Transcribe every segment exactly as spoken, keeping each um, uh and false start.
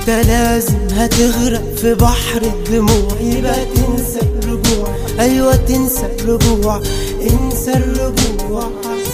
انت لازم هتغرق في بحر الدموع، يبقى تنسى الرجوع، ايوه تنسى الرجوع، انسى الرجوع.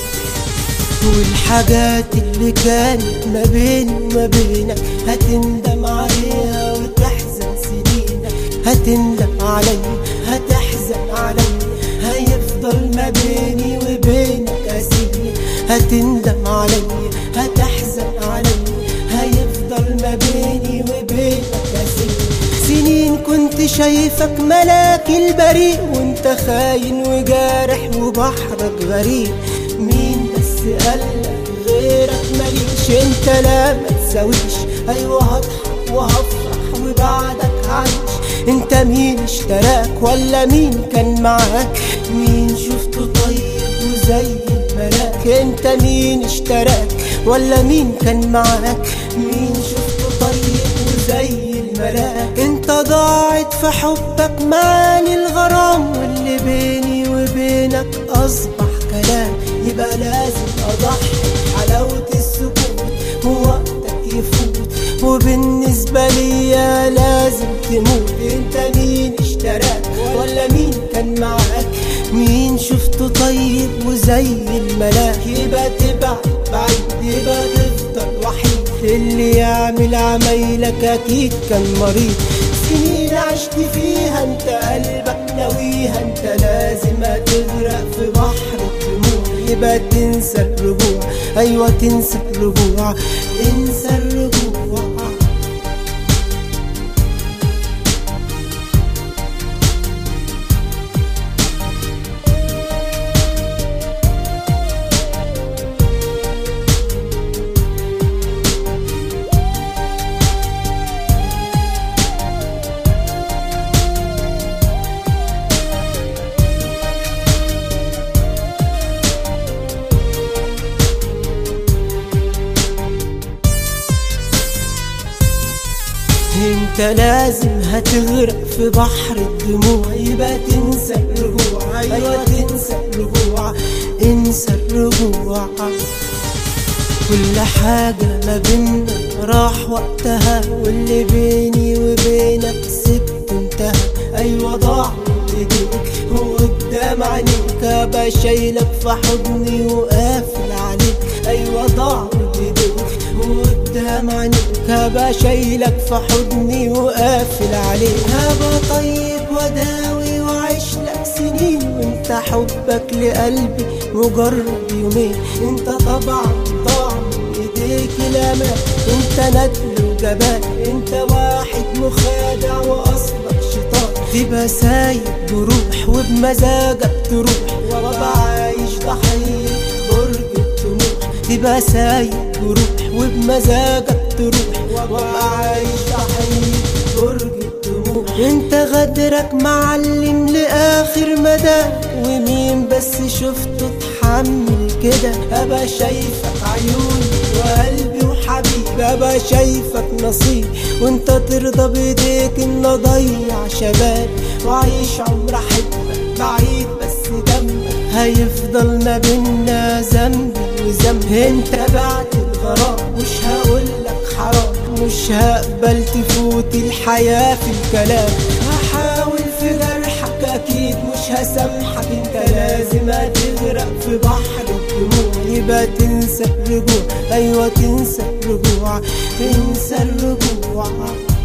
والحاجات اللي كانت ما بيني وما بينك هتندم عليها وتحزن سنينك، هتندم عليا هتحزن عليا، هيفضل ما بيني وبينك أسير. هتندم عليا هتحزن عليا، هيفضل ما بيني وبينك أسير. سنين كنت شايفك ملاك البريء، وانت خاين وجارح وبحرك غريب. مين بس قالك غيرك ماليش؟ انت لا ما تساويش، ايوه هضحك وهفرح وبعدك عايش. انت مين اشتراك ولا مين كان معاك؟ مين شفته طيب وزي الملاك؟ انت مين اشتراك ولا مين كان معاك؟ مين شفته طيب وزي الملاك؟ انت ضاعت في حبك معاني الغرام، واللي بيني وبينك اصبح كلام. يبقى لازم اضحي حلاوة السكوت ووقتك يفوت، وبالنسبة ليا لازم تموت. انت مين اشتراك ولا مين كان معاك؟ مين شفته طيب وزي الملاك؟ يبقى تبعد بعيد، يبقى تفضل وحيد. اللي يعمل عمايلك اكيد كان مريض. سنين عشت فيها انت قلبك ناويها، انت لازم هتغرق في بحر الدموع، يبقى تنسى الرجوع، ايوه تنسى الرجوع، انسى الرجوع. انت لازم هتغرق في بحر الدموع، يبقى تنسى الرجوع، ايوه تنسى الرجوع، انسى الرجوع. كل حاجة ما بينا راح وقتها، واللي بيني وبينك سبت انتهى. ايوه ضاع من ايديك وقدام عينيك، ابقى شايلك في حضني وقافل عليك. ايوه ضاع من ايديك وقدام عينيك، هبقى شايلك في حضني وقافل عليك. هبقى طيب وداوي وعيش لك سنين، وانت حبك لقلبي مجرد يومين. انت طبعا ضاع من ايديك الامان، انت ندل وجبان، انت واحد مخادع واصلك شيطان. تبقى سايب جروح وبمزاجك تروح، وابقى عايش ضحية برج الطموح. تبقى سايب جروح وبمزاجك تروح، وابقى عايش ضحية برج الطموح. انت غدرك معلم لاخر مدى، ومين بس شفته اتحمل كده؟ ابقى شايفك عيوني وقلبي وحبيبي، ابقى شايفك نصيب، وانت ترضى بايديك ان اضيع شباب وعيش عمر احبك بعيد. بس دمك هيفضل ما بينا ذنبي وذنب. انت بعد الغرام مش هقولك حرام، مش هقبل تفوت الحياة في الكلام. هحاول في جرحك اكيد مش هسامحك، انت لازم هتغرق في بحر الدموع، يبقى تنسى الرجوع، ايوه تنسى الرجوع، انسى الرجوع.